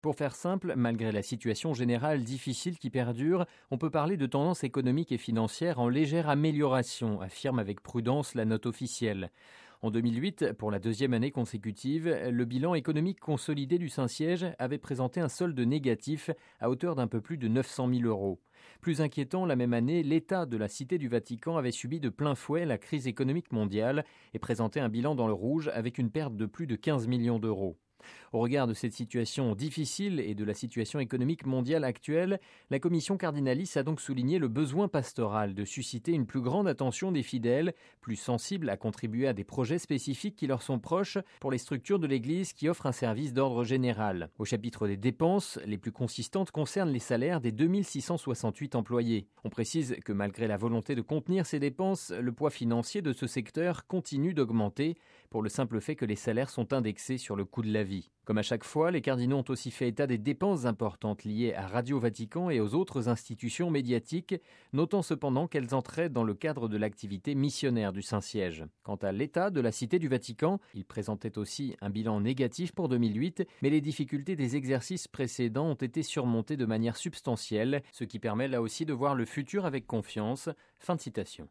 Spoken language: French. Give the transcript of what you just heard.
Pour faire simple, malgré la situation générale difficile qui perdure, on peut parler de tendance économique et financière en légère amélioration, affirme avec prudence la note officielle. En 2008, pour la deuxième année consécutive, le bilan économique consolidé du Saint-Siège avait présenté un solde négatif à hauteur d'un peu plus de 900 000 euros. Plus inquiétant, la même année, l'État de la Cité du Vatican avait subi de plein fouet la crise économique mondiale et présentait un bilan dans le rouge avec une perte de plus de 15 millions d'euros. Au regard de cette situation difficile et de la situation économique mondiale actuelle, la commission cardinalis a donc souligné le besoin pastoral de susciter une plus grande attention des fidèles, plus sensibles à contribuer à des projets spécifiques qui leur sont proches pour les structures de l'Église qui offrent un service d'ordre général. Au chapitre des dépenses, les plus consistantes concernent les salaires des 2668 employés. On précise que malgré la volonté de contenir ces dépenses, le poids financier de ce secteur continue d'augmenter pour le simple fait que les salaires sont indexés sur le coût de la vie. Comme à chaque fois, les cardinaux ont aussi fait état des dépenses importantes liées à Radio Vatican et aux autres institutions médiatiques, notant cependant qu'elles entraient dans le cadre de l'activité missionnaire du Saint-Siège. Quant à l'état de la Cité du Vatican, il présentait aussi un bilan négatif pour 2008, mais les difficultés des exercices précédents ont été surmontées de manière substantielle, ce qui permet là aussi de voir le futur avec confiance. Fin de citation.